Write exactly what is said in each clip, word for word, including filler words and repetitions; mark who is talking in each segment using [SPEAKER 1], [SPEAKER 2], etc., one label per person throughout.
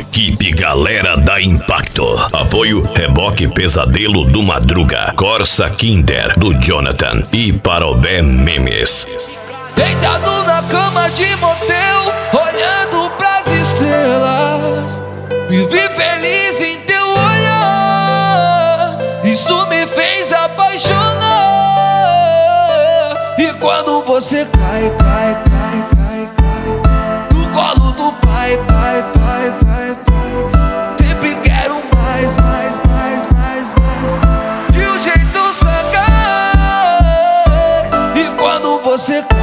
[SPEAKER 1] Equipe Galera da Impacto. Apoio Reboque Pesadelo do Madruga, Corsa Kinder do Jonathan e Parobé Memes.
[SPEAKER 2] Deitado na cama de motel, olhando pras estrelas, vivi feliz em teu olhar. Isso me fez apaixonar. E quando você cai, cai, cai, cai, cai no colo do pai, pai, pai, pai, pai, sempre quero mais, mais, mais, mais, mais, de um jeito sagaz. E quando você cai,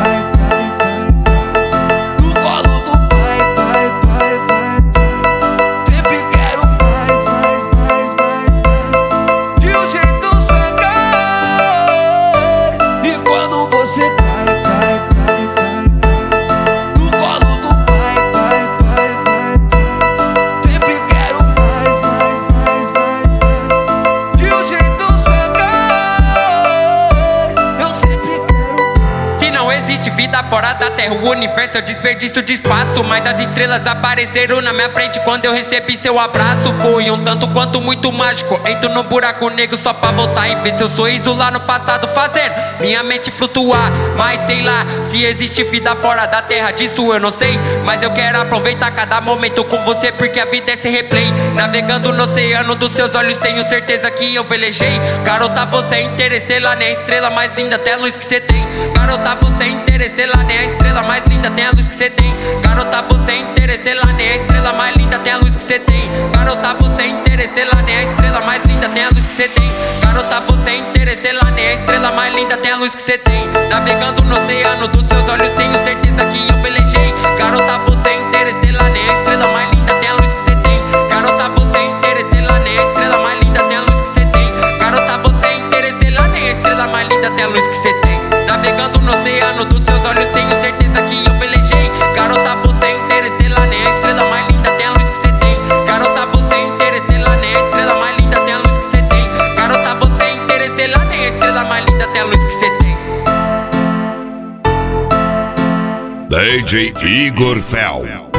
[SPEAKER 3] vida fora da terra, o universo é um desperdício de espaço. Mas as estrelas apareceram na minha frente quando eu recebi seu abraço. Foi um tanto quanto muito mágico. Entro no buraco negro só pra voltar e ver seu sorriso lá no passado, fazendo minha mente flutuar. Mas sei lá se existe vida fora da terra, disso eu não sei. Mas eu quero aproveitar cada momento com você, porque a vida é esse replay. Navegando no oceano dos seus olhos, tenho certeza que eu velejei. Garota, você é interestelar, nem a estrela mais linda, até a luz que você tem. Garota, você é interestelar, nem a estrela mais linda, tem a luz que você tem. Garota, você é interestelar, nem a estrela mais linda, tem a luz que você tem. Garota, você é interestelar, nem a estrela mais linda, tem a luz que você tem. Garota, você é interestelar, nem a estrela mais linda, tem a luz que você tem. Navegando no oceano dos seus olhos, tenho certeza que eu velejei. Garota, você é interestelar, nem a estrela mais linda, tem a luz que você tem. Garota, você é interestelar, nem a estrela mais linda, tem a luz que você tem. Garota, você é interestelar, nem a estrela mais linda, tem a luz que você tem. Navegando no oceano dos seus olhos, tenho certeza que eu velejei. Garota, você é interestelar, nem a estrela mais linda, tem a luz que você tem. Garota, você é interestelar, nem a estrela mais linda, tem a luz que você tem. Garota, você é interestelar, nem a estrela mais linda, tem a luz que você tem.
[SPEAKER 1] D J Igor Fel.